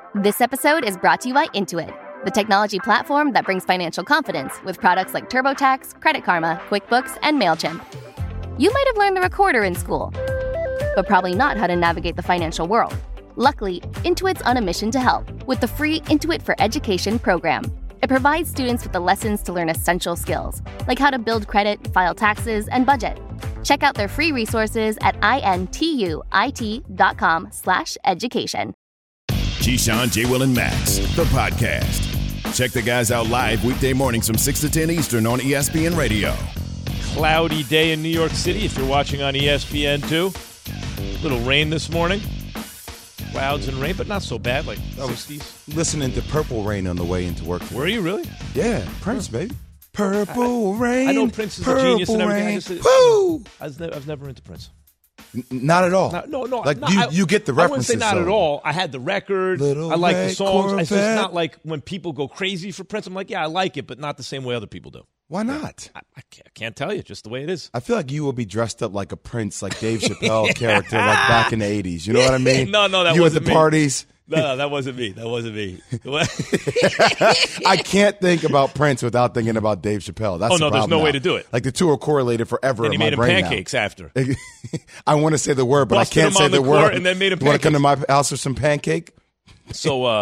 This episode is brought to you by Intuit, the technology platform that brings financial confidence with products like TurboTax, Credit Karma, QuickBooks, and MailChimp. You might have learned the recorder in school, but probably not how to navigate the financial world. Luckily, Intuit's on a mission to help with the free Intuit for Education program. It provides students with the lessons to learn essential skills, like how to build credit, file taxes, and budget. Check out their free resources at intuit.com/education. Keyshawn, J. Will, and Max, the podcast. Check the guys out live weekday mornings from 6 to 10 Eastern on ESPN Radio. Cloudy day in New York City if you're watching on ESPN2. Little rain this morning. Clouds and rain, but not so bad, like 60s. Listening to Purple Rain on the way into work. Were you really? Yeah, Prince, baby. Purple Rain. I know Prince is a genius and everything. Woo! I was never into Prince. Not at all. No. Like you get the references. I wouldn't say not at all. I had the record. Little I like the songs. Corvette. It's just not like when people go crazy for Prince. I'm like, yeah, I like it, but not the same way other people do. Why not? I can't tell you. Just the way it is. I feel like you will be dressed up like a Prince, like Dave Chappelle character, like back in the 80s. You know what I mean? No, that you wasn't at the me. parties. No, that wasn't me. That wasn't me. I can't think about Prince without thinking about Dave Chappelle. That's the there's no now. way to do it. Like the two are correlated forever And he in my made him brain pancakes now. after. I want to say the word, but Busted I can't him say on the word. court and then made him You want to come to pancakes. my house for some pancake? So,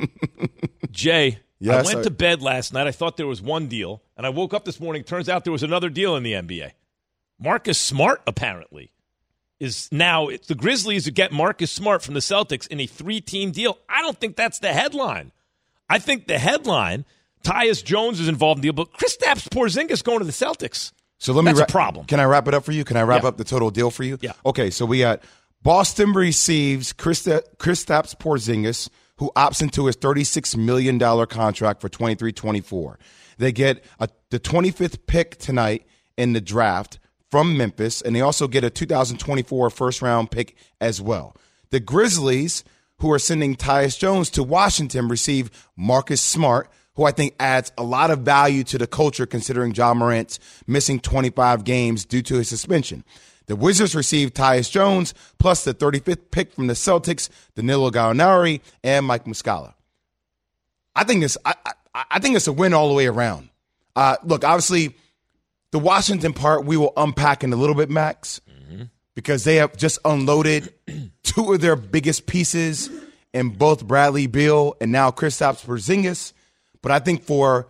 Jay, Yes, I went to bed last night. I thought there was one deal, and I woke up this morning. Turns out there was another deal in the NBA. Marcus Smart, apparently, is now it's the Grizzlies who get Marcus Smart from the Celtics in a 3-team deal. I don't think that's the headline. I think the headline, Tyus Jones is involved in the deal, but Kristaps Porzingis going to the Celtics. So let me That's a problem. Can I wrap it up for you? Can I wrap Yeah. up the total deal for you? Yeah. Okay, so we got Boston receives Kristaps Porzingis, who opts into his $36 million contract for 23-24. They get the 25th pick tonight in the draft from Memphis, and they also get a 2024 first-round pick as well. The Grizzlies, who are sending Tyus Jones to Washington, receive Marcus Smart, who I think adds a lot of value to the culture considering Ja Morant's missing 25 games due to his suspension. The Wizards received Tyus Jones plus the 35th pick from the Celtics, Danilo Gallinari, and Mike Muscala. I think it's a win all the way around. Look, obviously, the Washington part we will unpack in a little bit, Max, because they have just unloaded two of their biggest pieces in both Bradley Beal and now Kristaps Porzingis. But I think for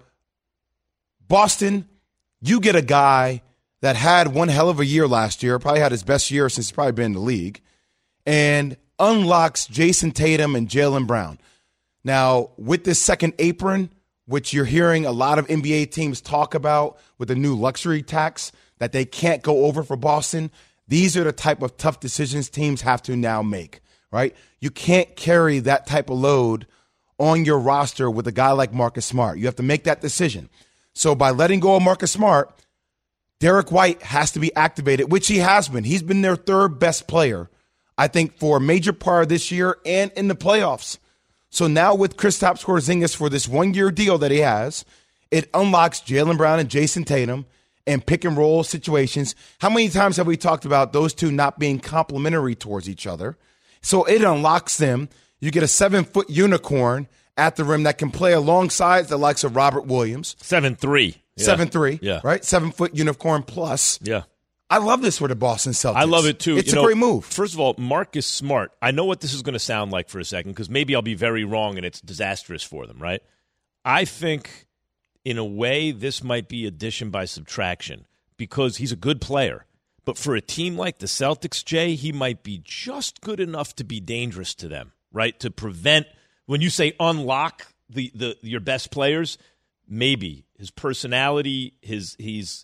Boston, you get a guy that had one hell of a year last year, probably had his best year since he's probably been in the league, and unlocks Jason Tatum and Jaylen Brown. Now, with this second apron, which you're hearing a lot of NBA teams talk about with the new luxury tax that they can't go over for Boston, these are the type of tough decisions teams have to now make, right? You can't carry that type of load on your roster with a guy like Marcus Smart. You have to make that decision. So by letting go of Marcus Smart, Derek White has to be activated, which he has been. He's been their third best player, I think, for a major part of this year and in the playoffs. So now with Kristaps Porzingis for this one-year deal that he has, it unlocks Jaylen Brown and Jason Tatum and pick-and-roll situations. How many times have we talked about those two not being complementary towards each other? So it unlocks them. You get a 7-foot unicorn at the rim that can play alongside the likes of Robert Williams. 7'3". Yeah. 7'3", Yeah. right? 7-foot unicorn plus. Yeah. I love this for the Boston Celtics. I love it, too. It's a great move. First of all, Marcus Smart, I know what this is going to sound like for a second because maybe I'll be very wrong and it's disastrous for them, right? I think, in a way, this might be addition by subtraction because he's a good player. But for a team like the Celtics, Jay, he might be just good enough to be dangerous to them, right? To prevent, when you say unlock your best players, maybe his personality, he's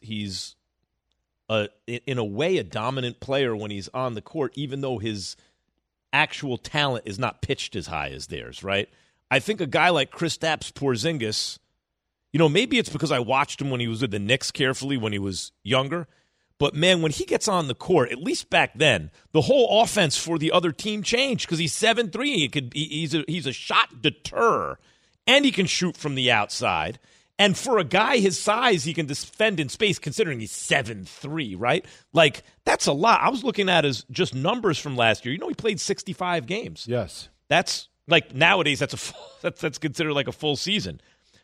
in a way a dominant player when he's on the court, even though his actual talent is not pitched as high as theirs, right? I think a guy like Kristaps Porzingis, maybe it's because I watched him when he was with the Knicks carefully when he was younger, but man, when he gets on the court, at least back then, the whole offense for the other team changed because he's 7'3". He's a shot deterrer, and he can shoot from the outside. And for a guy his size, he can defend in space, considering he's 7'3", right? Like, that's a lot. I was looking at his just numbers from last year. He played 65 games. Yes. That's Like nowadays, that's considered like a full season.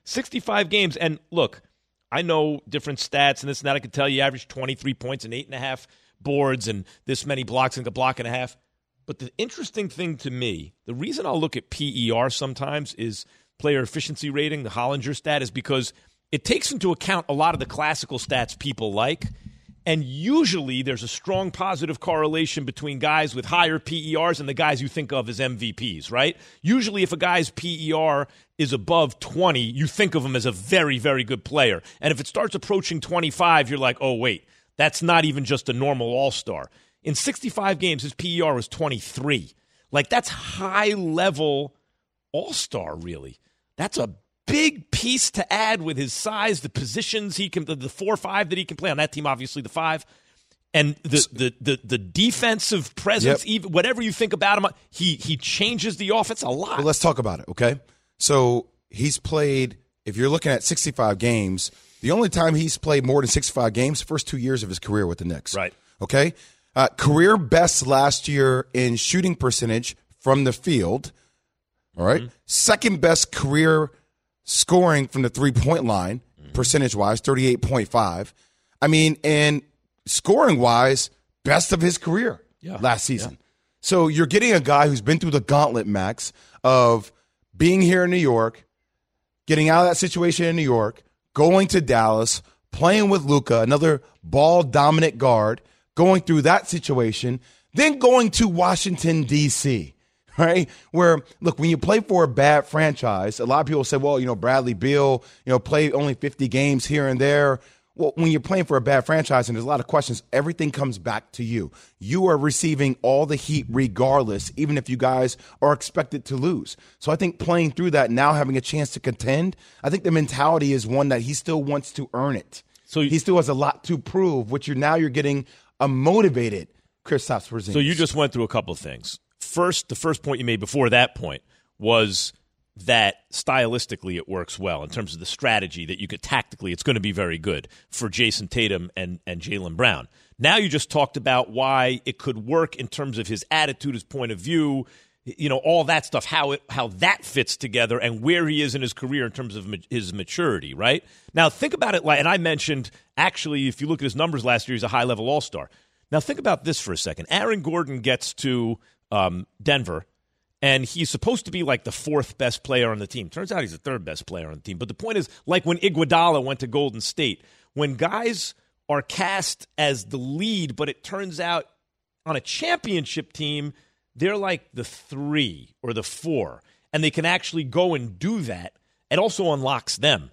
65 games. And look, I know different stats and this and that. I can tell you average 23 points and 8.5 boards and this many blocks and a block and a half. But the interesting thing to me, the reason I'll look at PER sometimes is player efficiency rating, the Hollinger stat, is because it takes into account a lot of the classical stats people like. And usually there's a strong positive correlation between guys with higher PERs and the guys you think of as MVPs, right? Usually if a guy's PER is above 20, you think of him as a very, very good player. And if it starts approaching 25, you're like, oh, wait, that's not even just a normal all-star. In 65 games, his PER was 23. Like, that's high-level all-star, really. That's a big piece to add with his size, the positions he can, the 4-5 that he can play on that team, obviously the 5, and the defensive presence, even whatever you think about him, he changes the offense a lot. Well, let's talk about it, okay? So he's played, if you're looking at 65 games, the only time he's played more than 65 games, first 2 years of his career with the Knicks. Right. Okay? Career best last year in shooting percentage from the field. All right? Second best career scoring from the three-point line, percentage-wise, 38.5. I mean, and scoring-wise, best of his career last season. Yeah. So you're getting a guy who's been through the gauntlet, Max, of being here in New York, getting out of that situation in New York, going to Dallas, playing with Luka, another ball-dominant guard, going through that situation, then going to Washington, D.C., right? Where, look, when you play for a bad franchise, a lot of people say, well, Bradley Beal, played only 50 games here and there. Well, when you're playing for a bad franchise and there's a lot of questions, everything comes back to you. You are receiving all the heat regardless, even if you guys are expected to lose. So I think playing through that, now having a chance to contend, I think the mentality is one that he still wants to earn it. So he still has a lot to prove, which you're getting a motivated Kristaps Porzingis. So you just went through a couple of things. First, the first point you made before that point was that stylistically it works well in terms of the strategy that you could tactically, it's going to be very good for Jason Tatum and Jaylen Brown. Now you just talked about why it could work in terms of his attitude, his point of view, all that stuff, how that fits together and where he is in his career in terms of his maturity, right? Now think about it and I mentioned, actually, if you look at his numbers last year, he's a high-level all-star. Now think about this for a second. Aaron Gordon gets to Denver, and he's supposed to be like the fourth best player on the team. Turns out he's the third best player on the team. But the point is, like when Iguodala went to Golden State, when guys are cast as the lead, but it turns out on a championship team, they're like the 3 or the 4, and they can actually go and do that. It also unlocks them.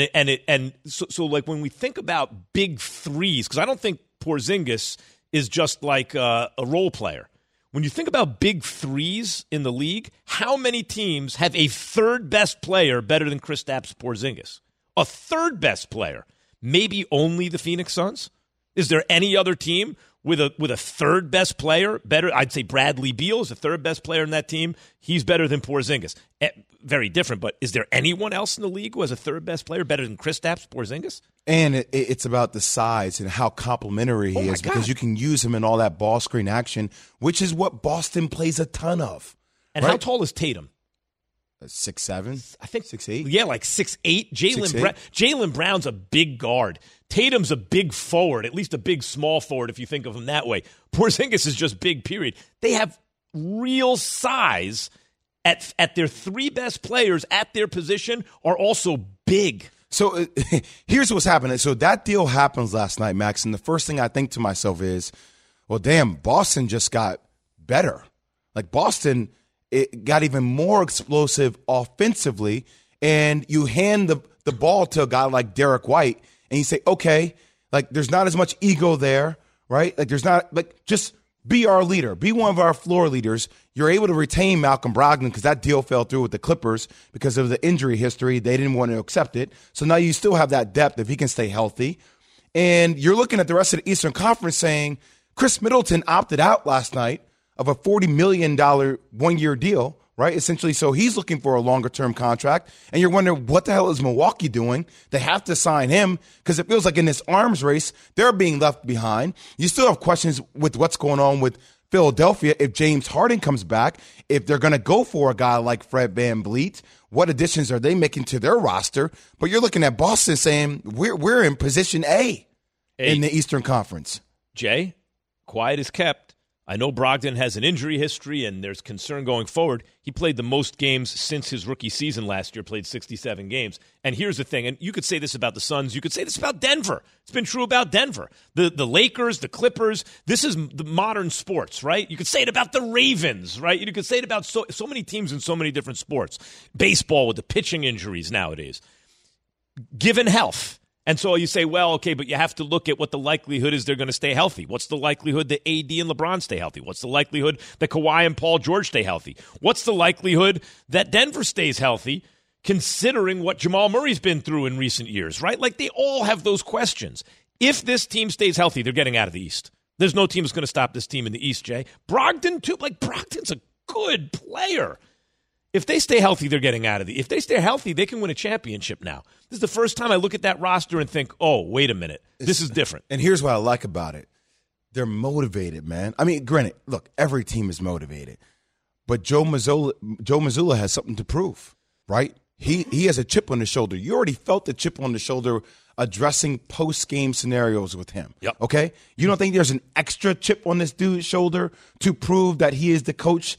So like when we think about big threes, because I don't think Porzingis is just like a role player. When you think about big threes in the league, how many teams have a third best player better than Kristaps Porzingis? A third best player. Maybe only the Phoenix Suns? Is there any other team with a third best player better? I'd say Bradley Beal is the third best player in that team. He's better than Porzingis. Very different, but is there anyone else in the league who has a third best player better than Kristaps Porzingis? And it's about the size and how complimentary he is, because you can use him in all that ball screen action, which is what Boston plays a ton of. And how tall is Tatum? 6'7", I think 6'8". Yeah, like 6'8". Jaylen Brown's a big guard. Tatum's a big forward, at least a big small forward if you think of him that way. Porzingis is just big, period. They have real size at their 3 best players at their position are also big. So here's what's happening. So that deal happens last night, Max, and the first thing I think to myself is, well, damn, Boston just got better. Like Boston, it got even more explosive offensively, and you hand the ball to a guy like Derek White, and you say, okay, like there's not as much ego there, right? Like there's not, like just be our leader. Be one of our floor leaders. You're able to retain Malcolm Brogdon because that deal fell through with the Clippers because of the injury history. They didn't want to accept it. So now you still have that depth if he can stay healthy. And you're looking at the rest of the Eastern Conference saying Chris Middleton opted out last night of a $40 million one-year deal, right? Essentially, so he's looking for a longer-term contract. And you're wondering, what the hell is Milwaukee doing? They have to sign him because it feels like in this arms race, they're being left behind. You still have questions with what's going on with Philadelphia, if James Harden comes back, if they're going to go for a guy like Fred VanVleet, what additions are they making to their roster? But you're looking at Boston saying, we're in position A in the Eastern Conference. Jay, quiet is kept. I know Brogdon has an injury history, and there's concern going forward. He played the most games since his rookie season last year, played 67 games. And here's the thing, and you could say this about the Suns, you could say this about Denver. It's been true about Denver. The Lakers, the Clippers, this is the modern sports, right? You could say it about the Ravens, right? You could say it about so many teams in so many different sports. Baseball with the pitching injuries nowadays. Given health. And so you say, well, okay, but you have to look at what the likelihood is they're going to stay healthy. What's the likelihood that AD and LeBron stay healthy? What's the likelihood that Kawhi and Paul George stay healthy? What's the likelihood that Denver stays healthy, considering what Jamal Murray's been through in recent years, right? Like, they all have those questions. If this team stays healthy, they're getting out of the East. There's no team that's going to stop this team in the East, Jay. Brogdon, too. Like, Brogdon's a good player. If they stay healthy, they're getting out of the. If they stay healthy, they can win a championship now. This is the first time I look at that roster and think, oh, wait a minute. This is different. And here's what I like about it. They're motivated, man. I mean, granted, look, every team is motivated. But Joe Mazzulla has something to prove, right? He has a chip on his shoulder. You already felt the chip on the shoulder addressing post-game scenarios with him. Yep. Okay? You don't think there's an extra chip on this dude's shoulder to prove that he is the coach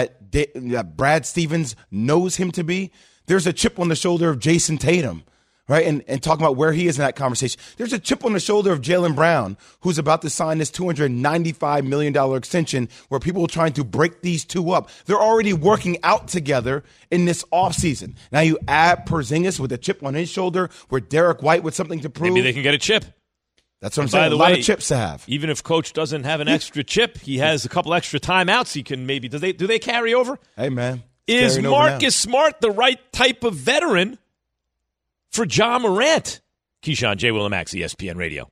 that Brad Stevens knows him to be? There's a chip on the shoulder of Jason Tatum, right? And talking about where he is in that conversation. There's a chip on the shoulder of Jaylen Brown, who's about to sign this $295 million extension where people are trying to break these two up. They're already working out together in this offseason. Now you add Porzingis with a chip on his shoulder, where Derek White with something to prove. Maybe they can get a chip. That's what I'm saying. A lot of chips to have. Even if Coach doesn't have an extra chip, he has a couple extra timeouts. He can maybe. Do they carry over? Hey, man. Is Marcus Smart the right type of veteran for Ja Morant? Keyshawn, J. Will and Max, ESPN Radio.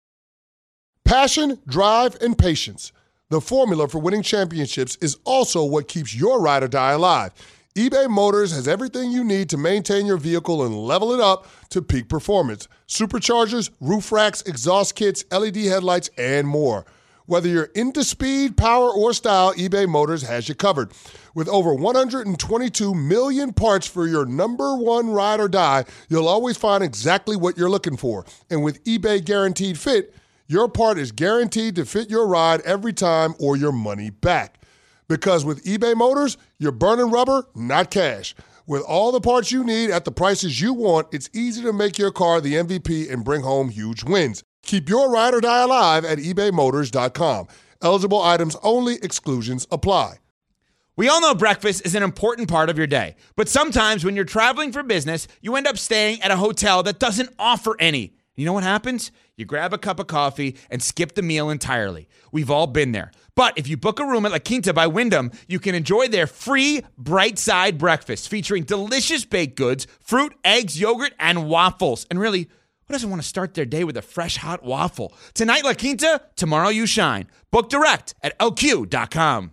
Passion, drive, and patience. The formula for winning championships is also what keeps your ride or die alive. eBay Motors has everything you need to maintain your vehicle and level it up to peak performance. Superchargers, roof racks, exhaust kits, LED headlights, and more. Whether you're into speed, power, or style, eBay Motors has you covered. With over 122 million parts for your number one ride or die, you'll always find exactly what you're looking for. And with eBay Guaranteed Fit, your part is guaranteed to fit your ride every time or your money back. Because with eBay Motors, you're burning rubber, not cash. With all the parts you need at the prices you want, it's easy to make your car the MVP and bring home huge wins. Keep your ride or die alive at ebaymotors.com. Eligible items only. Exclusions apply. We all know breakfast is an important part of your day. But sometimes when you're traveling for business, you end up staying at a hotel that doesn't offer any. You know what happens? You grab a cup of coffee and skip the meal entirely. We've all been there. But if you book a room at La Quinta by Wyndham, you can enjoy their free Bright Side breakfast featuring delicious baked goods, fruit, eggs, yogurt, and waffles. And really, who doesn't want to start their day with a fresh, hot waffle? Tonight, La Quinta, tomorrow you shine. Book direct at LQ.com.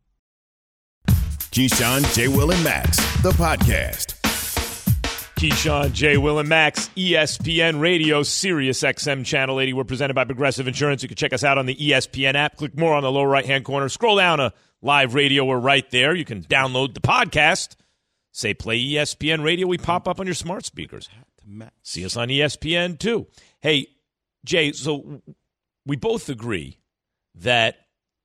Keyshawn, J. Will, and Max, the podcast. Keyshawn, J. Will, and Max, ESPN Radio, Sirius XM Channel 80. We're presented by Progressive Insurance. You can check us out on the ESPN app. Click more on the lower right-hand corner. Scroll down to live radio. We're right there. You can download the podcast. Say play ESPN Radio. We pop up on your smart speakers. See us on ESPN, too. Hey, Jay, so we both agree that,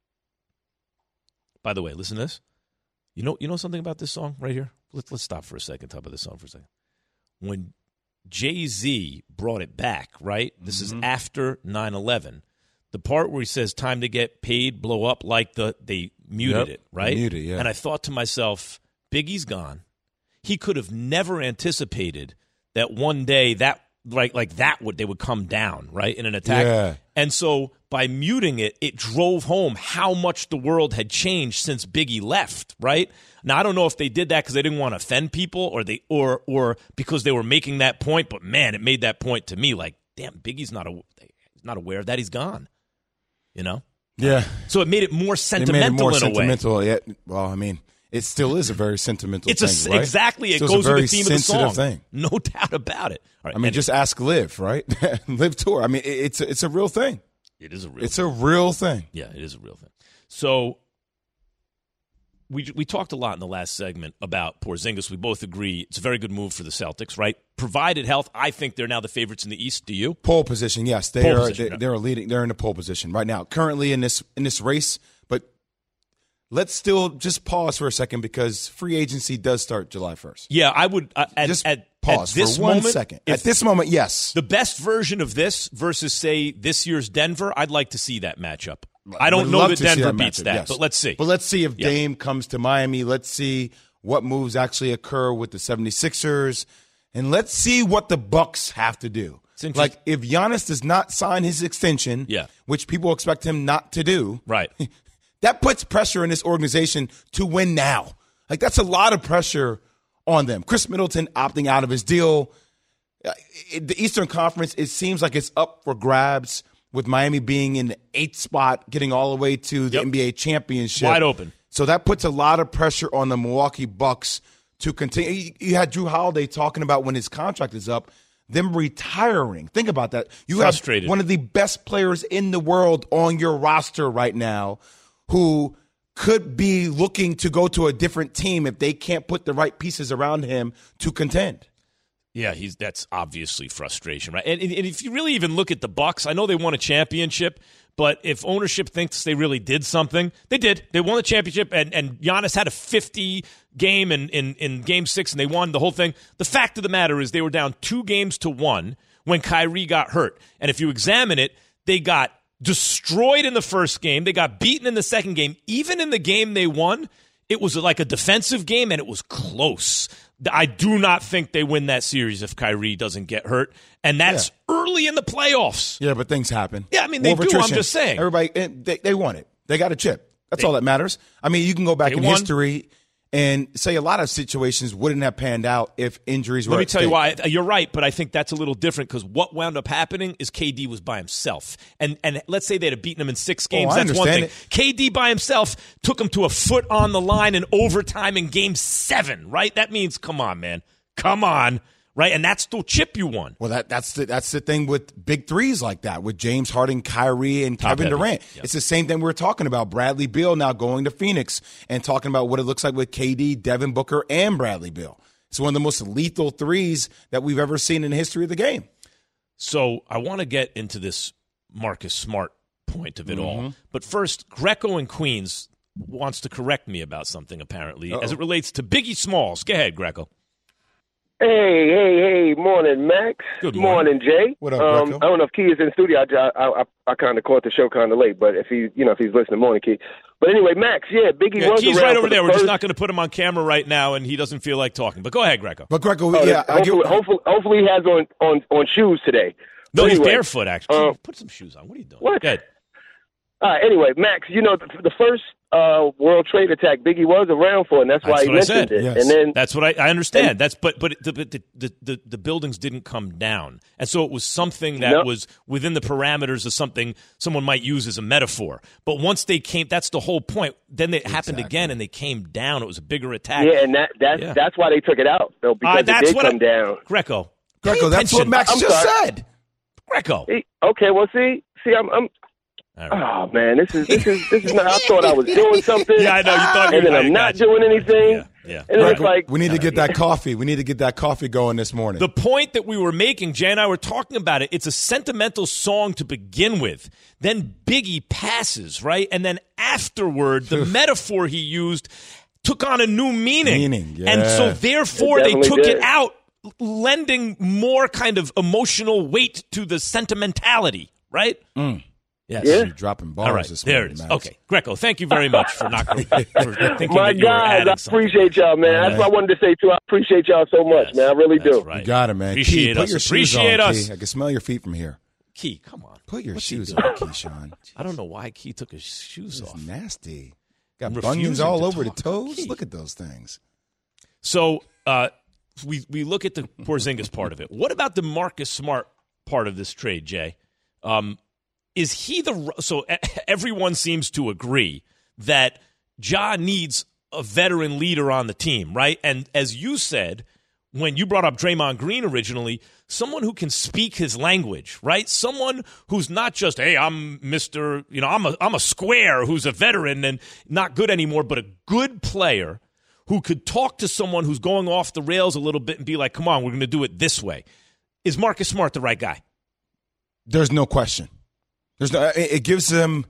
by the way, listen to this. You know something about this song right here? Let's stop for a second, talk about this song for a second. When Jay-Z brought it back, right? This is after 9/11. The part where he says, time to get paid, blow up, like they muted it, right? Muted, yeah. And I thought to myself, Biggie's gone. He could have never anticipated that one day that they would come down, right, in an attack. Yeah. And so by muting it, it drove home how much the world had changed since Biggie left, right? Now, I don't know if they did that because they didn't want to offend people or because they were making that point, but, man, it made that point to me like, damn, Biggie's not aware of that. He's gone, you know? Yeah. So it made it more sentimental in a way. Yeah. Well, I mean, it still is a very sentimental thing, right? Exactly. It goes with the theme of the song. Thing. No doubt about it. All right, I mean, just ask Liv, right? Liv Tour. I mean, it's a real thing. It is a real It's a real thing. Yeah, it is a real thing. So we talked a lot in the last segment about Porzingis. We both agree it's a very good move for the Celtics, right? Provided health, I think they're now the favorites in the East. Do you? Pole position, yes. They're leading. They're in the pole position right now, currently in this race. But let's still just pause for a second because free agency does start July 1st. Yeah, I would pause at this for 1 moment, second. At this moment, yes. The best version of this versus, say, this year's Denver, I'd like to see that matchup. I don't know that Denver beats that, yes. but let's see. But let's see if Dame comes to Miami. Let's see what moves actually occur with the 76ers. And let's see what the Bucks have to do. Like, if Giannis does not sign his extension, which people expect him not to do, right? That puts pressure in this organization to win now. Like, that's a lot of pressure on them. Chris Middleton opting out of his deal. The Eastern Conference, it seems like it's up for grabs, with Miami being in the 8th spot, getting all the way to the NBA championship. Wide open. So that puts a lot of pressure on the Milwaukee Bucks to continue. You had Drew Holiday talking about when his contract is up, them retiring. Think about that. You have one of the best players in the world on your roster right now who could be looking to go to a different team if they can't put the right pieces around him to contend. Yeah, that's obviously frustration, right? And if you really even look at the Bucks, I know they won a championship, but if ownership thinks they really did something, they did. They won the championship, and Giannis had a 50 game in Game 6, and they won the whole thing. The fact of the matter is they were down 2-1 when Kyrie got hurt. And if you examine it, they got destroyed in the first game. They got beaten in the second game. Even in the game they won, it was like a defensive game, and it was close. I do not think they win that series if Kyrie doesn't get hurt, and that's early in the playoffs. Yeah, but things happen. Yeah, I mean, they do. Attrition. I'm just saying. Everybody, they won it. They got a chip. That's all that matters. I mean, you can go back in history and say a lot of situations wouldn't have panned out if injuries were Let me at tell you stake. why. You're right, but I think that's a little different because what wound up happening is KD was by himself. And let's say they'd have beaten him in 6 games. That's one thing. KD by himself took him to a foot on the line in overtime in Game 7, right? That means, come on, man. Come on. Right? And that's the chip you won. Well, that's the thing with big threes like that, with James Harden, Kyrie, and Kevin Durant. Yep. It's the same thing we were talking about. Bradley Beal now going to Phoenix and talking about what it looks like with KD, Devin Booker, and Bradley Beal. It's one of the most lethal threes that we've ever seen in the history of the game. So I want to get into this Marcus Smart point of it all. But first, Greco in Queens wants to correct me about something, apparently, as it relates to Biggie Smalls. Go ahead, Greco. Hey, morning, Max. Good morning, Jay. What up, Greco? I don't know if Key is in the studio. I kind of caught the show kind of late, but if he's listening, morning, Key. But anyway, Max, Biggie was Key's around right over there. We're first... just not going to put him on camera right now, and he doesn't feel like talking. But go ahead, Greco. But Greco, hopefully he has on shoes today. No, but he's anyway, barefoot, actually. Put some shoes on. What are you doing? What? Go ahead. Anyway, Max, the first World Trade attack Biggie was around for, and that's why he mentioned it. Yes. And then that's what I understand. But the buildings didn't come down, and so it was something that was within the parameters of something someone might use as a metaphor. But once they came, that's the whole point. Then it happened again, and they came down. It was a bigger attack. Yeah, and that's why they took it out, though, because it did come down. Greco, that's what Max just said. Greco. Okay, well, see, I'm. Oh man, this is not. I thought I was doing something. Yeah, I know. You thought, and then I'm not doing anything. Yeah. And then it's like we need to get that coffee. We need to get that coffee going this morning. The point that we were making, Jay and I were talking about it. It's a sentimental song to begin with. Then Biggie passes, right, and then afterward, the metaphor he used took on a new meaning. And so therefore they took it out, lending more kind of emotional weight to the sentimentality, right? Yes. You're dropping bars all right, this there morning, it is. Max. Okay, Greco, thank you very much for thinking my that you were guys, adding I something. appreciate y'all, man. That's what I wanted to say, too. I appreciate y'all so much, man. I really do. Right. You got it, man. Appreciate Key, us. put your shoes Appreciate on, us. Key. I can smell your feet from here. Key, come on. Put your What's shoes he on, doing? Keyshawn. I don't know why Key took his shoes It's off. nasty. Got Refusing bunions all to over the talk. toes. Key. Look at those things. So we look at the Porzingis part of it. What about the Marcus Smart part of this trade, Jay? Is he so everyone seems to agree that Ja needs a veteran leader on the team, right? And as you said, when you brought up Draymond Green originally, someone who can speak his language, right? Someone who's not just, hey, I'm Mr., I'm a square who's a veteran and not good anymore, but a good player who could talk to someone who's going off the rails a little bit and be like, come on, we're going to do it this way. Is Marcus Smart the right guy? There's no question. It gives them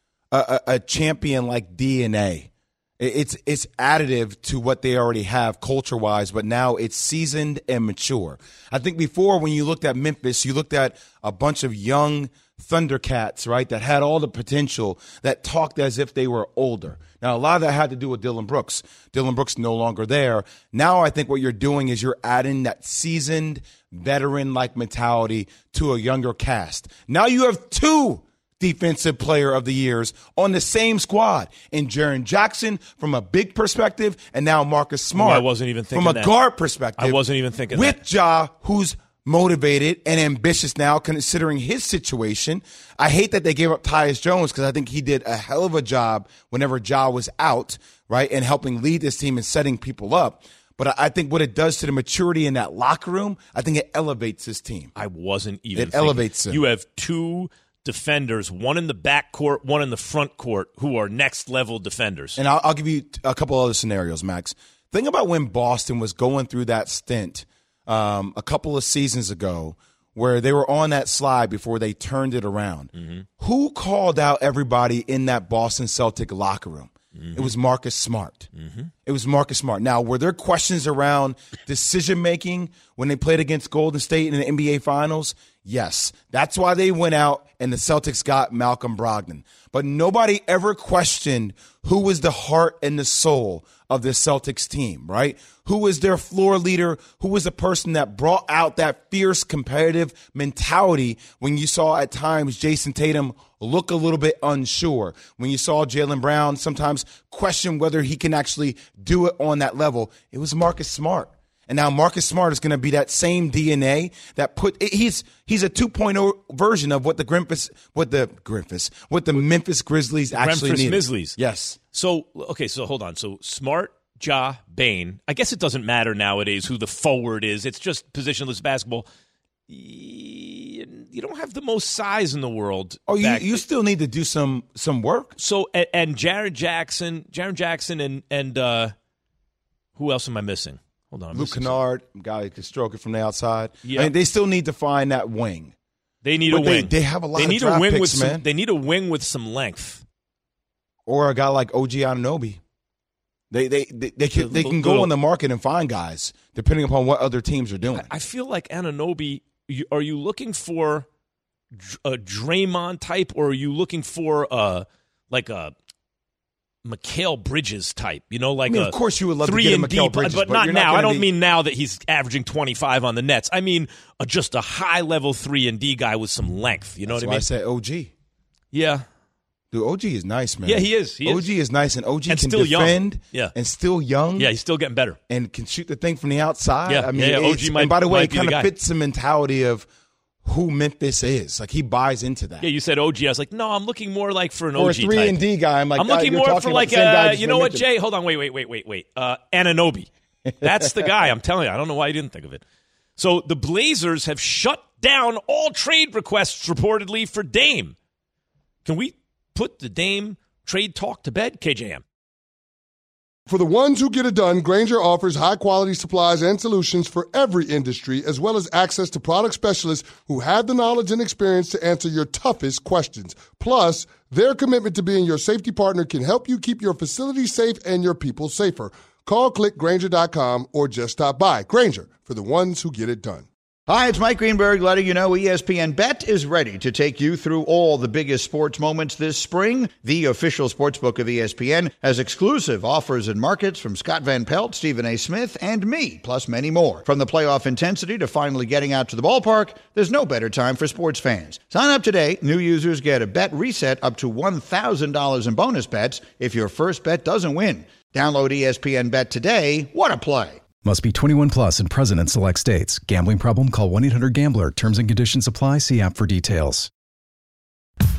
a champion-like DNA. It's additive to what they already have culture-wise, but now it's seasoned and mature. I think before, when you looked at Memphis, you looked at a bunch of young Thundercats, right, that had all the potential, that talked as if they were older. Now, a lot of that had to do with Dillon Brooks. Dillon Brooks no longer there. Now I think what you're doing is you're adding that seasoned, veteran-like mentality to a younger cast. Now you have 2 Defensive Player of the Years on the same squad, in Jaren Jackson from a big perspective, and now Marcus Smart I wasn't even thinking from a guard perspective. I wasn't even thinking with that. Ja, who's motivated and ambitious now, considering his situation. I hate that they gave up Tyus Jones because I think he did a hell of a job whenever Ja was out, right, and helping lead this team and setting people up. But I think what it does to the maturity in that locker room, I think it elevates this team. I wasn't even thinking. It elevates them. You have 2 defenders, one in the back court, one in the front court, who are next-level defenders. And I'll give you a couple other scenarios, Max. Think about when Boston was going through that stint a couple of seasons ago where they were on that slide before they turned it around. Mm-hmm. Who called out everybody in that Boston Celtic locker room? Mm-hmm. It was Marcus Smart. Mm-hmm. It was Marcus Smart. Now, were there questions around decision-making when they played against Golden State in the NBA Finals? Yes. That's why they went out and the Celtics got Malcolm Brogdon. But nobody ever questioned who was the heart and the soul of the Celtics team, right? Who was their floor leader? Who was the person that brought out that fierce competitive mentality when you saw at times Jason Tatum look a little bit unsure, when you saw Jaylen Brown sometimes question whether he can actually do it on that level? It was Marcus Smart. And now Marcus Smart is going to be that same DNA that he's a 2.0 version of what the Memphis Grizzlies actually needed. Grizzlies. Yes. So hold on. So Smart, Ja, Bane. I guess it doesn't matter nowadays who the forward is. It's just positionless basketball. You don't have the most size in the world. Oh, you still need to do some work. So and Jaren Jackson and who else am I missing? Hold on, Luke Kennard, guy who can stroke it from the outside. Yeah. I mean, they still need to find that wing. They need a wing. They have a lot of draft picks, man. They need a wing with some length. Or a guy like OG Anunoby. They can go on the market and find guys, depending upon what other teams are doing. I feel like Anunoby, are you looking for a Draymond type, or are you looking for a Mikal Bridges type? Of course you would love to get a Mikal Bridges, but not now. I don't mean now that he's averaging 25 on the Nets. I mean just a high-level 3-and-D guy with some length. You know what I mean? That's why I said OG. Yeah. Dude, OG is nice, man. Yeah, he is. OG is nice, and OG can still defend. Young. Yeah. And still young. Yeah, he's still getting better. And can shoot the thing from the outside. Yeah, OG might. And by the way, it kind of fits the mentality of who Memphis is. Like, he buys into that. Yeah, you said OG. I was like, no, I'm looking more like for an or OG a 3-and-D guy. I'm looking more for like you know what, Jay? Hold on, wait. Anunoby. That's the guy. I'm telling you. I don't know why you didn't think of it. So the Blazers have shut down all trade requests reportedly for Dame. Can we put the Dame trade talk to bed, KJM? For the ones who get it done, Grainger offers high-quality supplies and solutions for every industry, as well as access to product specialists who have the knowledge and experience to answer your toughest questions. Plus, their commitment to being your safety partner can help you keep your facility safe and your people safer. Call, click Grainger.com, or just stop by. Grainger, for the ones who get it done. Hi, it's Mike Greenberg letting you know ESPN Bet is ready to take you through all the biggest sports moments this spring. The official sportsbook of ESPN has exclusive offers and markets from Scott Van Pelt, Stephen A. Smith, and me, plus many more. From the playoff intensity to finally getting out to the ballpark, there's no better time for sports fans. Sign up today. New users get a bet reset up to $1,000 in bonus bets if your first bet doesn't win. Download ESPN Bet today. What a play. Must be 21 plus and present in select states. Gambling problem? Call 1-800-GAMBLER. Terms and conditions apply. See app for details.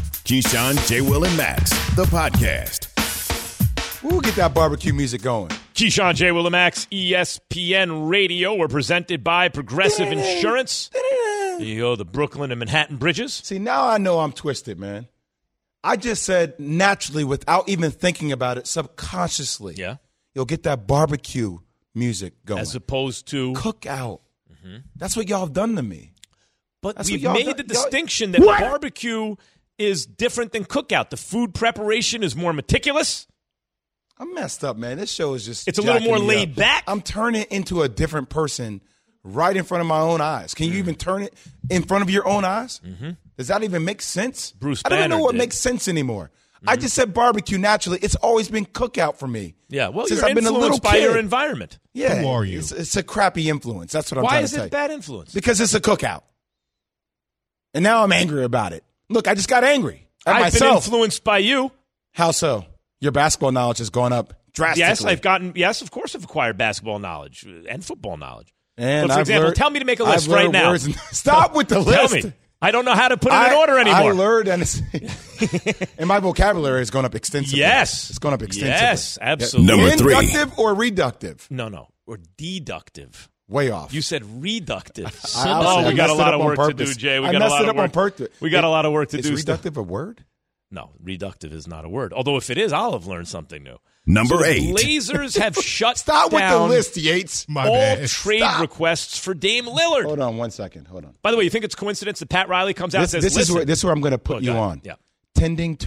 Keyshawn, J. Will, and Max, the podcast. We'll get that barbecue music going. Keyshawn, J. Will, and Max, ESPN Radio. We're presented by Progressive Insurance. There you go, the Brooklyn and Manhattan bridges. See, now I know I'm twisted, man. I just said naturally, without even thinking about it, subconsciously. Yeah. You'll get that barbecue music going. As opposed to cookout. That's what y'all have done to me. But That's we've what y'all made the done- y'all- distinction that barbecue is different than cookout. The food preparation is more meticulous. I'm messed up, man. This show is just It's a little jacking more me laid up. back. I'm turning into a different person right in front of my own eyes. Can you even turn it in front of your own eyes? Does that even make sense? Bruce I don't even know Banner what did. makes sense anymore. I just said barbecue naturally. It's always been cookout for me. Yeah, well, since you're I've been a little influenced by kid. your environment. Yeah, Who are you? It's a crappy influence. That's what I'm Why trying is to say. it bad influence? Because it's a cookout. And now I'm angry about it. Look, I just got angry at I've myself. been influenced by you. How so? Your basketball knowledge has gone up drastically. Yes, of course I've acquired basketball knowledge and football knowledge. And but for I've example, learned- tell me to make a list I've right learned now. words- Stop with the list. Tell me. I don't know how to put it in order anymore. I learned, and, and my vocabulary has gone up extensively. Yes. It's gone up extensively. Yes, absolutely. Number 3. Inductive or reductive? No. Or deductive. Way off. You said reductive. I We got a messed it lot up of on work to do, purpose. Jay. We I got a messed lot it of up on work. purpose. We got a lot of work to Is do. reductive a word? No, reductive is not a word. Although if it is, I'll have learned something new. Number So the 8. Blazers have shut Stop with the down list, Yates. My all bad. trade Stop. requests for Dame Lillard. Hold on 1 second. Hold on. By the way, you think it's coincidence that Pat Riley comes out and says, This is listen. where I'm going to put Oh, you go ahead. on. Yeah. Tending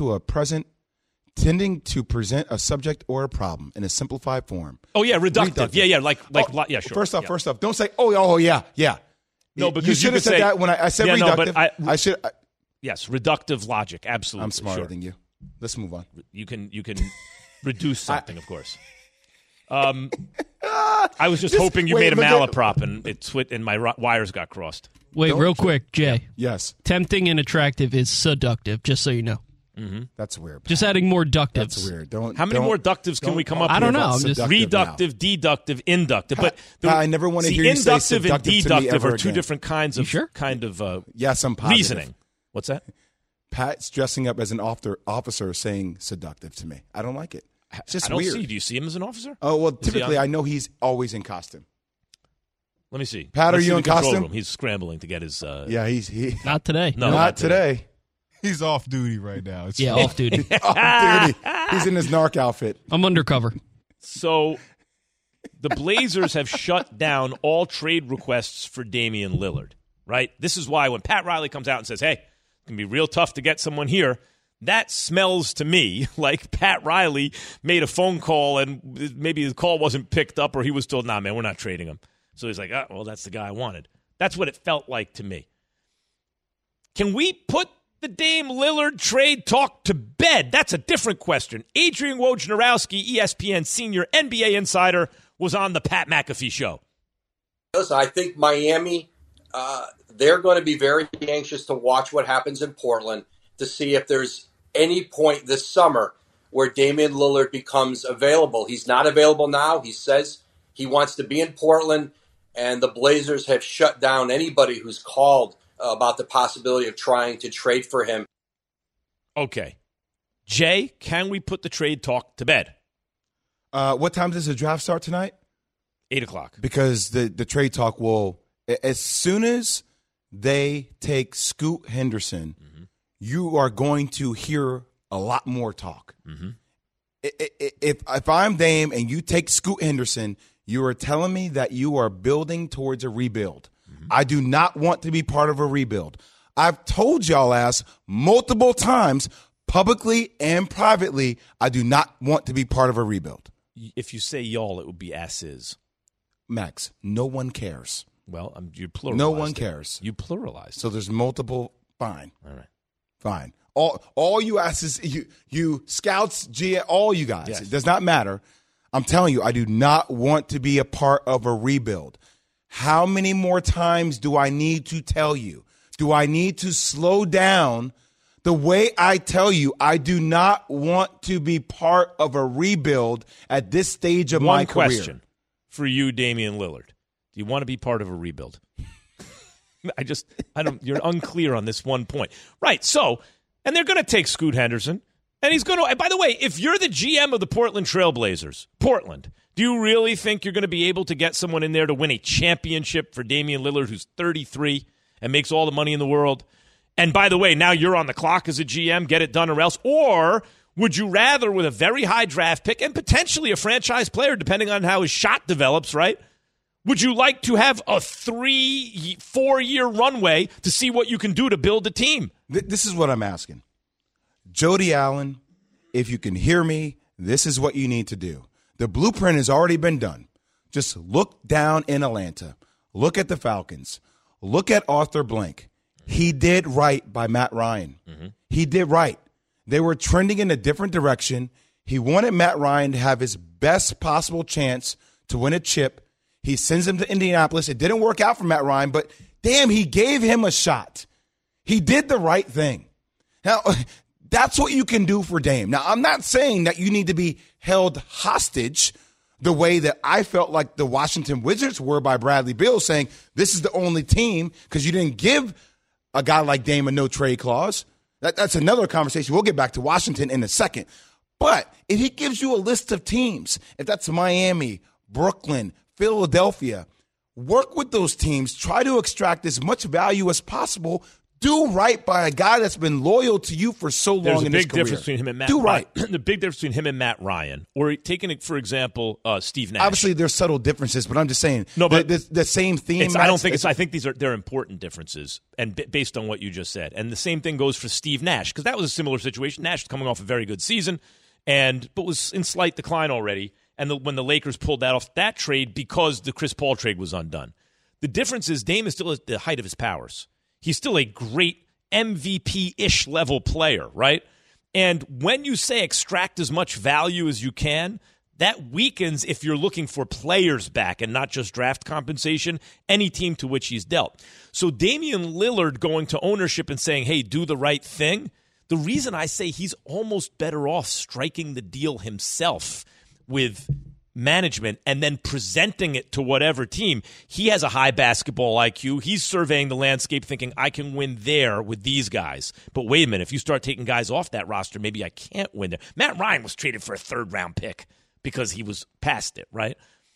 to present a subject or a problem in a simplified form. Oh, yeah, reductive. Reductive. Yeah, yeah, sure. First off, Yeah. don't say, oh, yeah. No, because you you should have could said say- that when I said Yeah, no, but reductive. I should. Yes, reductive logic. Absolutely. I'm smarter sure. than you. Let's move on. You can reduce something, of course. I was just hoping you made a look at- malaprop and my wires got crossed. Wait, real quick, Jay. Yes, Tempting and attractive is seductive, just so you know. that's weird. Just adding more ductives. That's weird. Don't. How many more ductives can we come up I with? don't know. I'm just- Reductive, deductive, inductive. But I never want to hear you say inductive and seductive to me deductive ever are two again. different kinds of sure? Yes, I'm positive. reasoning. What's that? Pat's dressing up as an officer saying seductive to me. I don't like it. It's just I don't weird. see. Do you see him as an officer? Oh well, Is he typically on- I know he's always in costume. Let me see. Pat, are Let's you see in the control costume? room. He's scrambling to get his. Yeah, he Not today. No, not today. He's off duty right now. It's Yeah, off duty. Oh, dude, he's in his narc outfit. I'm undercover. So the Blazers have shut down all trade requests for Damian Lillard, right? This is why when Pat Riley comes out and says, hey, it's going to be real tough to get someone here, that smells to me like Pat Riley made a phone call and maybe the call wasn't picked up or he was told, nah, man, we're not trading him. So he's like, well, that's the guy I wanted. That's what it felt like to me. Can we put the Dame Lillard trade talk to bed? That's a different question. Adrian Wojnarowski, ESPN senior NBA insider, was on the Pat McAfee show. Listen, I think Miami, they're going to be very anxious to watch what happens in Portland to see if there's any point this summer where Damian Lillard becomes available. He's not available now. He says he wants to be in Portland, and the Blazers have shut down anybody who's called about the possibility of trying to trade for him. Okay. Jay, can we put the trade talk to bed? What time does the draft start tonight? 8:00. Because the trade talk will, as soon as they take Scoot Henderson, you are going to hear a lot more talk. If I'm Dame and you take Scoot Henderson, you are telling me that you are building towards a rebuild. I do not want to be part of a rebuild. I've told y'all ass multiple times, publicly and privately, I do not want to be part of a rebuild. If you say y'all, it would be asses. Max, no one cares. Well, you pluralized. No one it. cares. You pluralized. So there's multiple. Fine. All right. Fine. All you asses, you scouts, all you guys. Yes. It does not matter. I'm telling you, I do not want to be a part of a rebuild. How many more times do I need to tell you? Do I need to slow down the way I tell you I do not want to be part of a rebuild at this stage of my career? One question for you, Damian Lillard. Do you want to be part of a rebuild? You're unclear on this one point. Right. So, and they're going to take Scoot Henderson. And he's going to, by the way, if you're the GM of the Portland Trailblazers, Portland, Do you really think you're going to be able to get someone in there to win a championship for Damian Lillard, who's 33 and makes all the money in the world? And by the way, now you're on the clock as a GM, get it done or else. Or would you rather, with a very high draft pick and potentially a franchise player, depending on how his shot develops, right? Would you like to have a 3-4 year runway to see what you can do to build a team? This is what I'm asking. Jody Allen, if you can hear me, this is what you need to do. The blueprint has already been done. Just look down in Atlanta. Look at the Falcons. Look at Arthur Blank. He did right by Matt Ryan. Mm-hmm. He did right. They were trending in a different direction. He wanted Matt Ryan to have his best possible chance to win a chip. He sends him to Indianapolis. It didn't work out for Matt Ryan, but damn, he gave him a shot. He did the right thing. Now, that's what you can do for Dame. Now, I'm not saying that you need to be held hostage the way that I felt like the Washington Wizards were by Bradley Beal, saying this is the only team because you didn't give a guy like Dame a no-trade clause. That's another conversation. We'll get back to Washington in a second. But if he gives you a list of teams, if that's Miami, Brooklyn, Philadelphia, work with those teams. Try to extract as much value as possible. Do right by a guy that's been loyal to you for so long in his career. There's a big difference between him and Matt Ryan. Do right. The big difference between him and Matt Ryan, or taking it, for example, Steve Nash. Obviously, there's subtle differences, but I'm just saying the same theme. I think they're important differences, and based on what you just said. And the same thing goes for Steve Nash, because that was a similar situation. Nash was coming off a very good season, but was in slight decline already. And when the Lakers pulled that off that trade because the Chris Paul trade was undone. The difference is Dame is still at the height of his powers. He's still a great MVP-ish level player, right? And when you say extract as much value as you can, that weakens, if you're looking for players back and not just draft compensation, any team to which he's dealt. So Damian Lillard going to ownership and saying, hey, do the right thing, the reason I say he's almost better off striking the deal himself with management and then presenting it to whatever team. He has a high basketball IQ. He's surveying the landscape thinking, I can win there with these guys. But wait a minute, if you start taking guys off that roster, maybe I can't win there. Matt Ryan was traded for a third-round pick because he was past it, right?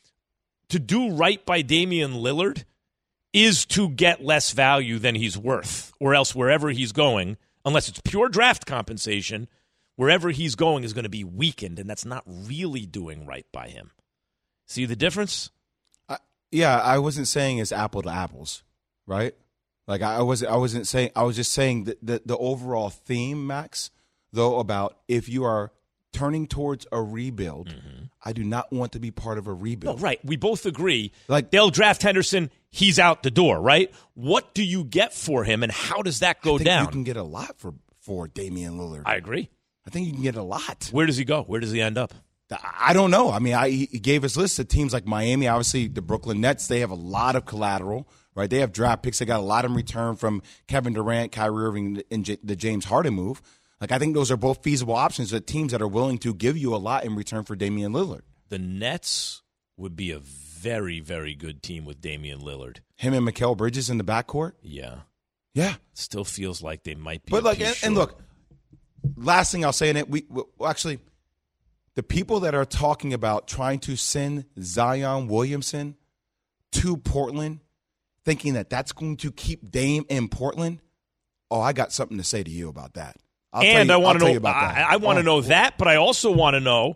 To do right by Damian Lillard is to get less value than he's worth, or else wherever he's going, unless it's pure draft compensation, wherever he's going is going to be weakened, and that's not really doing right by him. See the difference? Yeah, I wasn't saying it's apple to apples, right? Like I wasn't saying. I was just saying that the overall theme, Max, though, about if you are turning towards a rebuild, I do not want to be part of a rebuild. No, right. We both agree. Like they'll draft Henderson, he's out the door, right? What do you get for him, and how does that go down? You can get a lot for Damian Lillard. I agree. I think you can get a lot. Where does he go? Where does he end up? I don't know. I mean, he gave us lists of teams like Miami. Obviously, the Brooklyn Nets, they have a lot of collateral, right? They have draft picks. They got a lot in return from Kevin Durant, Kyrie Irving, and the James Harden move. Like, I think those are both feasible options that teams that are willing to give you a lot in return for Damian Lillard. The Nets would be a very, very good team with Damian Lillard. Him and Mikal Bridges in the backcourt? Yeah. Yeah. Still feels like they might be. But look, and look, last thing I'll say in it, we actually, the people that are talking about trying to send Zion Williamson to Portland, thinking that that's going to keep Dame in Portland, I got something to say to you about that. I want to know. I want to know that, but I also want to know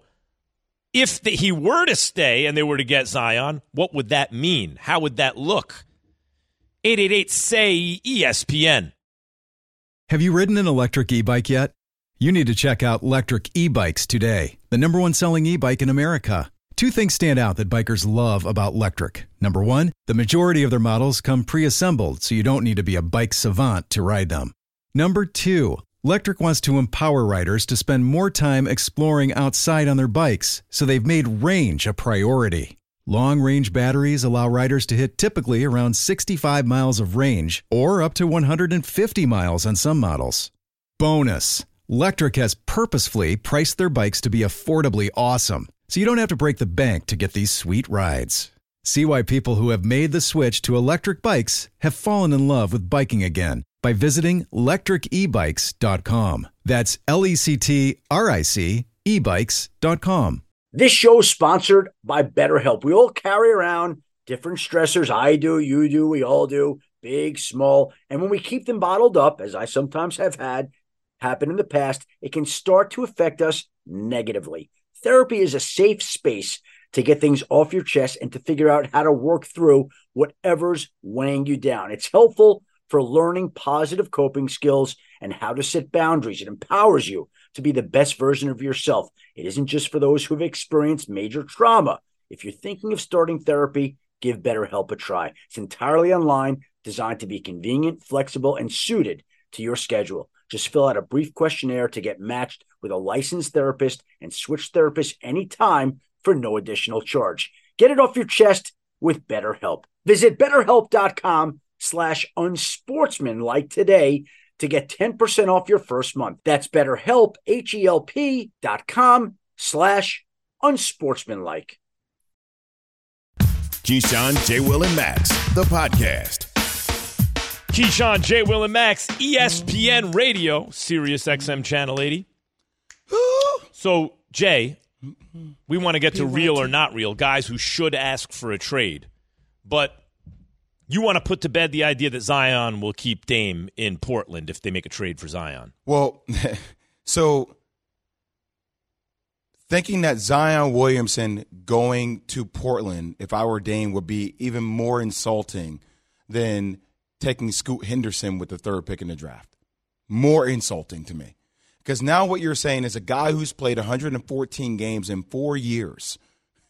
if he were to stay and they were to get Zion, what would that mean? How would that look? 888-SAY-ESPN. Have you ridden an electric e-bike yet? You need to check out Lectric E-Bikes today, the #1 selling e-bike in America. Two things stand out that bikers love about Lectric. Number one, the majority of their models come pre-assembled, so you don't need to be a bike savant to ride them. Number two, Lectric wants to empower riders to spend more time exploring outside on their bikes, so they've made range a priority. Long-range batteries allow riders to hit typically around 65 miles of range, or up to 150 miles on some models. Bonus, Lectric has purposefully priced their bikes to be affordably awesome, so you don't have to break the bank to get these sweet rides. See why people who have made the switch to electric bikes have fallen in love with biking again by visiting lectricebikes.com. That's LECTRIC ebikes.com. This show is sponsored by BetterHelp. We all carry around different stressors. I do, you do, we all do, big, small. And when we keep them bottled up, as I sometimes have had happen in the past, it can start to affect us negatively. Therapy is a safe space to get things off your chest and to figure out how to work through whatever's weighing you down. It's helpful for learning positive coping skills and how to set boundaries. It empowers you to be the best version of yourself. It isn't just for those who've experienced major trauma. If you're thinking of starting therapy, give BetterHelp a try. It's entirely online, designed to be convenient, flexible, and suited to your schedule. Just fill out a brief questionnaire to get matched with a licensed therapist and switch therapists anytime for no additional charge. Get it off your chest with BetterHelp. Visit BetterHelp.com/unsportsmanlike today to get 10% off your first month. That's BetterHelp, HELP.com/unsportsmanlike. Keyshawn, J. Will, and Max, the podcast. Keyshawn, J. Will, and Max, ESPN Radio, Sirius XM Channel 80. So, Jay, we want to get to real or not real, guys who should ask for a trade. But you want to put to bed the idea that Zion will keep Dame in Portland if they make a trade for Zion. Well, so thinking that Zion Williamson going to Portland, if I were Dame, would be even more insulting than taking Scoot Henderson with the third pick in the draft. More insulting to me. Because now what you're saying is a guy who's played 114 games in 4 years,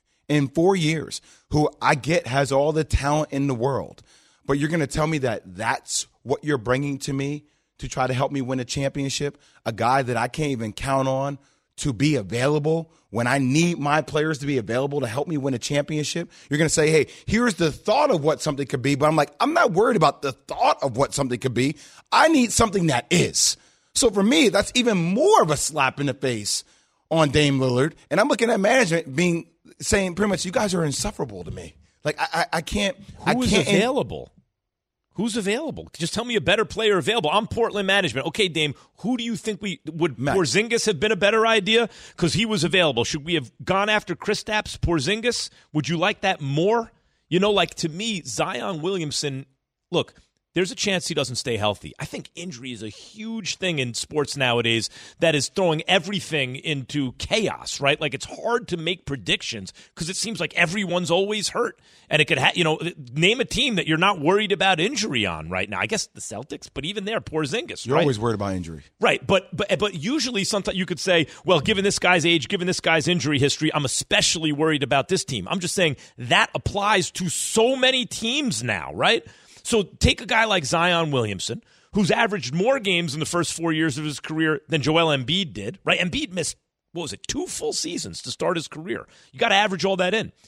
who I get has all the talent in the world, but you're going to tell me that that's what you're bringing to me to try to help me win a championship, a guy that I can't even count on to be available when I need my players to be available to help me win a championship. You're going to say, hey, here's the thought of what something could be, but I'm like, I'm not worried about the thought of what something could be. I need something that is. So for me, that's even more of a slap in the face on Dame Lillard. And I'm looking at management saying pretty much, you guys are insufferable to me. Like, I can't. Who's available? Who's available? Just tell me a better player available. I'm Portland management. Okay, Dame, who do you think Porzingis have been a better idea? Because he was available. Should we have gone after Kristaps Porzingis? Would you like that more? You know, like, to me, Zion Williamson, look, there's a chance he doesn't stay healthy. I think injury is a huge thing in sports nowadays that is throwing everything into chaos, right? Like, it's hard to make predictions because it seems like everyone's always hurt. And it could name a team that you're not worried about injury on right now. I guess the Celtics, but even there, Porzingis. You're always worried about injury. Right, but usually sometimes you could say, well, given this guy's age, given this guy's injury history, I'm especially worried about this team. I'm just saying that applies to so many teams now, right? So take a guy like Zion Williamson, who's averaged more games in the first 4 years of his career than Joel Embiid did, right? Embiid missed, 2 full seasons to start his career. You got to average all that in.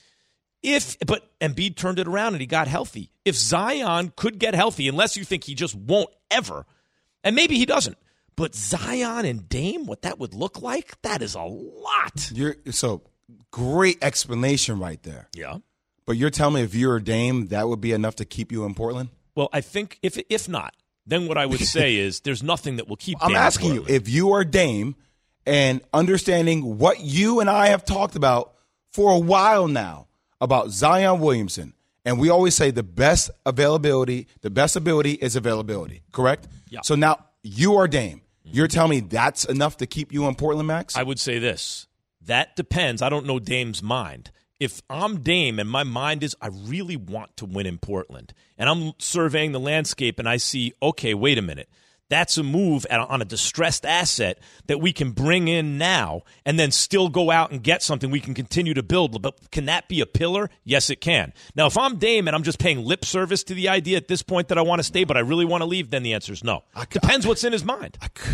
But Embiid turned it around and he got healthy. If Zion could get healthy, unless you think he just won't ever, and maybe he doesn't, but Zion and Dame, what that would look like, that is a lot. So great explanation right there. Yeah. But you're telling me if you're a Dame, that would be enough to keep you in Portland? Well, I think if not, then what I would say is there's nothing that will keep Dame I'm asking you, if you are Dame and understanding what you and I have talked about for a while now about Zion Williamson, and we always say the best ability is availability, correct? Yeah. So now you are Dame. You're telling me that's enough to keep you in Portland, Max? I would say this. That depends. I don't know Dame's mind. If I'm Dame and my mind is I really want to win in Portland, and I'm surveying the landscape and I see, okay, wait a minute. That's a move on a distressed asset that we can bring in now and then still go out and get something we can continue to build. But can that be a pillar? Yes, it can. Now, if I'm Dame and I'm just paying lip service to the idea at this point that I want to stay but I really want to leave, then the answer is no. Depends what's in his mind.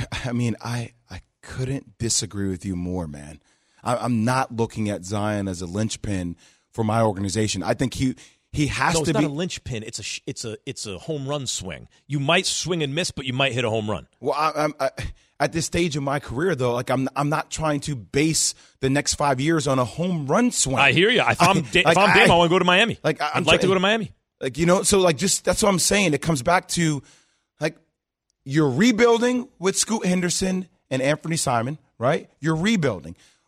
I couldn't disagree with you more, man. I'm not looking at Zion as a linchpin for my organization. I think he has to be. It's not a linchpin. It's a home run swing. You might swing and miss, but you might hit a home run. Well, I'm at this stage of my career, though, like I'm not trying to base the next 5 years on a home run swing. I hear you. If I'm Dame, I want to go to Miami. I'd like to go to Miami. So just that's what I'm saying. It comes back to like you're rebuilding with Scoot Henderson and Anthony Simon, right? You're rebuilding.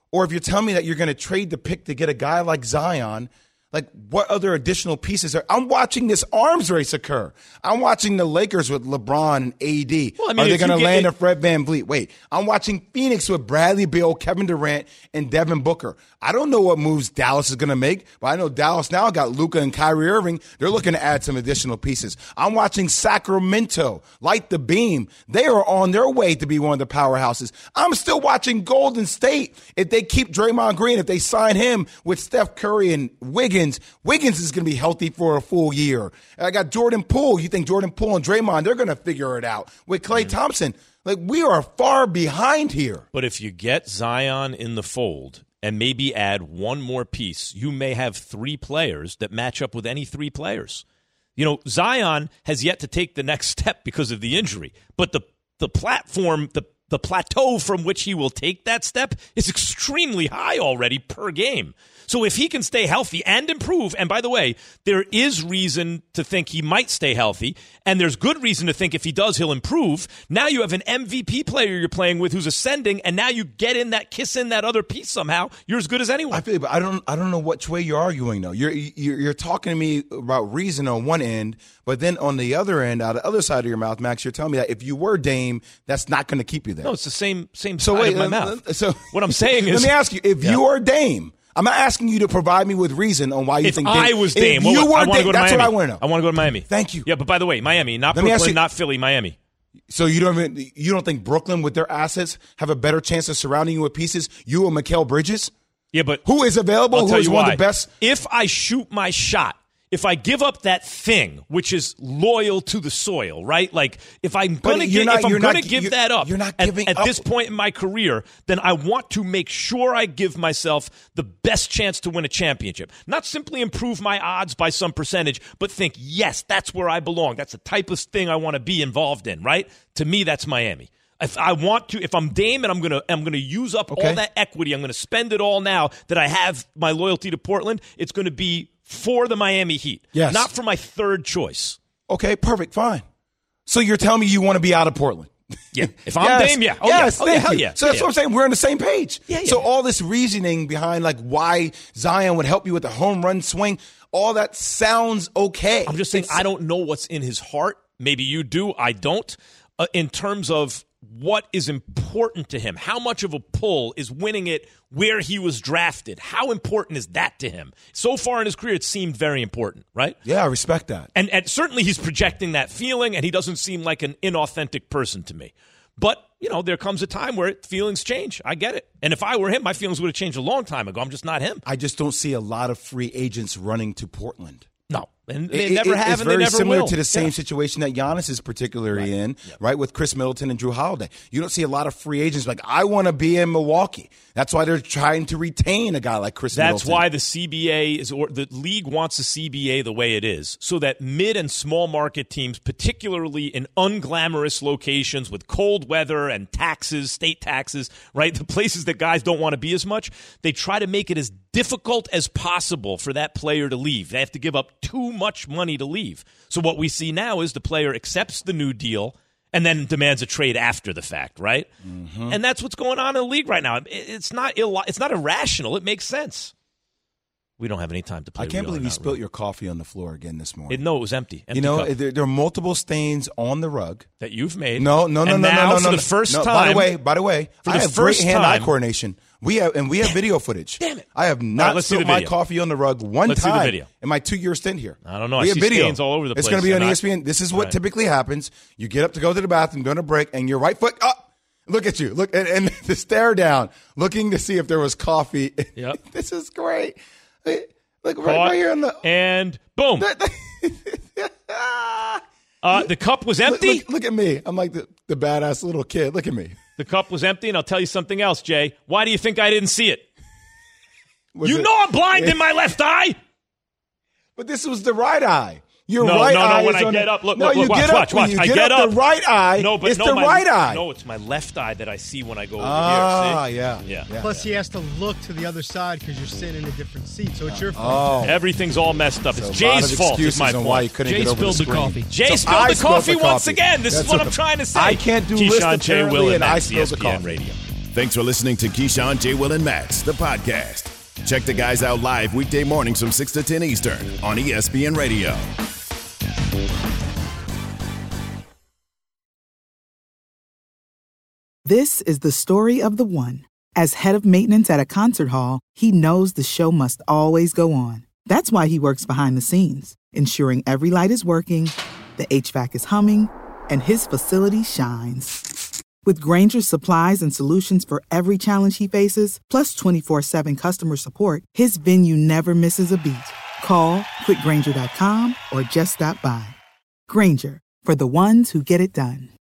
or if you're telling me that you're going to trade the pick to get a guy like Zion, like what other additional pieces are? I'm watching this arms race occur. I'm watching the Lakers with LeBron and AD. Well, I mean, are they if going to you land get- a Fred VanVleet? Wait, I'm watching Phoenix with Bradley Beal, Kevin Durant, and Devin Booker. I don't know what moves Dallas is going to make, but I know Dallas now got Luka and Kyrie Irving. They're looking to add some additional pieces. I'm watching Sacramento light the beam. They are on their way to be one of the powerhouses. I'm still watching Golden State. If they keep Draymond Green, if they sign him with Steph Curry and Wiggins is going to be healthy for a full year. I got Jordan Poole. You think Jordan Poole and Draymond, they're going to figure it out. With Klay Thompson, like we are far behind here. But if you get Zion in the fold and maybe add one more piece, you may have 3 players that match up with any 3 players. You know, Zion has yet to take the next step because of the injury, but the platform, the plateau from which he will take that step is extremely high already per game. So if he can stay healthy and improve, and by the way, there is reason to think he might stay healthy, and there's good reason to think if he does, he'll improve. Now you have an MVP player you're playing with who's ascending, and now you get in that kiss in that other piece somehow. You're as good as anyone. I feel, but I don't know which way you're arguing though. You're talking to me about reason on one end, but then on the other end, out of the other side of your mouth, Max, you're telling me that if you were Dame, that's not going to keep you there. No, it's the same So side wait, of my mouth. So what I'm saying is, let me ask you: if you are Dame, I'm not asking you to provide me with reason on why you if think I was Dame, If you were I want to Dame, go to that's Miami. what I want to know. I want to go to Miami. Thank you. Yeah, but by the way, Miami, not Let me ask Brooklyn, you- not Philly, Miami. So you don't think Brooklyn with their assets have a better chance of surrounding you with pieces? You and Mikal Bridges, Yeah, but who is available, I'll who tell is you one why. of the best. If I shoot my shot, if I give up that thing, which is loyal to the soil, right? Like if I'm going to give that up you're not giving at up. this point in my career, then I want to make sure I give myself the best chance to win a championship. Not simply improve my odds by some percentage, but think, yes, that's where I belong. That's the type of thing I want to be involved in, right? To me, that's Miami. If I'm Dame and I'm gonna use up all that equity, I'm gonna spend it all now that I have my loyalty to Portland. It's gonna be for the Miami Heat, Yes. not for my third choice. Okay, perfect, fine. So you're telling me you want to be out of Portland? Yeah, if I'm Dame, yeah, yes, thank hell you. yeah. So that's what I'm saying. We're on the same page. Yeah, yeah. So all this reasoning behind like why Zion would help you with the home run swing, all that sounds okay. I'm just saying I don't know what's in his heart. Maybe you do. I don't. In terms of what is important to him, how much of a pull is winning it where he was drafted? How important is that to him? So far in his career, it seemed very important, right? Yeah, I respect that. And certainly he's projecting that feeling, and he doesn't seem like an inauthentic person to me. But, you know, there comes a time where feelings change. I get it. And if I were him, my feelings would have changed a long time ago. I'm just not him. I just don't see a lot of free agents running to Portland. No. And they never have, it's and they very never similar will. to the same situation that Giannis is particularly in, right, with Chris Middleton and Drew Holiday. You don't see a lot of free agents like, I want to be in Milwaukee. That's why they're trying to retain a guy like Chris Middleton. That's why the CBA or the league wants the CBA the way it is, so that mid and small market teams, particularly in unglamorous locations with cold weather and taxes, state taxes, right, the places that guys don't want to be as much, they try to make it as difficult as possible for that player to leave. They have to give up too much money to leave. So what we see now is the player accepts the new deal and then demands a trade after the fact, right? Mm-hmm. And that's what's going on in the league right now. It's not irrational. It makes sense. We don't have any time to play. I can't real believe or you not spilt real. your coffee on the floor again this morning. No, it was empty. You know, cup there are multiple stains on the rug that you've made. No. And now, for the first time. By the way, I have great hand-eye coordination. We have video footage. Damn it! I have not let's see the spilled my video. coffee on the rug one Let's see the time video. in my 2-year stint here. I don't know. We I have see video. stains all over the place. It's going to be on and ESPN. This is what Right. typically happens. You get up to go to the bathroom during a break, and your right foot up. Look at you. Look and the stare down, looking to see if there was coffee. Yep. This is great. Look right here on the and boom. The cup was empty. Look at me. I'm like the badass little kid. Look at me. The cup was empty, and I'll tell you something else, Jay. Why do you think I didn't see it? Was you it- know I'm blind in my left eye. But this was the right eye. Your No, right no, eye when is I on get the- up, look, no, look, you watch, get up, watch, when watch. you I get get up up. the right eye. No, but it's no, the my, right eye. No, it's my left eye that I see when I go over Ah, here. See? yeah. Plus, he has to look to the other side because you're sitting in a different seat, so it's your fault. Oh. Everything's all messed up. So It's a lot Jay's of fault. Is excuses my on fault. why you couldn't Jay get over spilled the screen. coffee. Jay So spilled I the coffee once coffee. again. This That's is what okay. I'm trying to say. I can't do list Keyshawn, Jay apparently, Will, and I that's spilled the ESPN coffee. Radio. Thanks for listening to Keyshawn, J. Will, and Max, the podcast. Check the guys out live weekday mornings from 6 to 10 Eastern on ESPN Radio. This is the story of the one. As head of maintenance at a concert hall, he knows the show must always go on. That's why he works behind the scenes, ensuring every light is working, the HVAC is humming, and his facility shines. With Grainger's supplies and solutions for every challenge he faces, plus 24/7 customer support, his venue never misses a beat. Call quickgrainger.com or just stop by. Grainger, for the ones who get it done.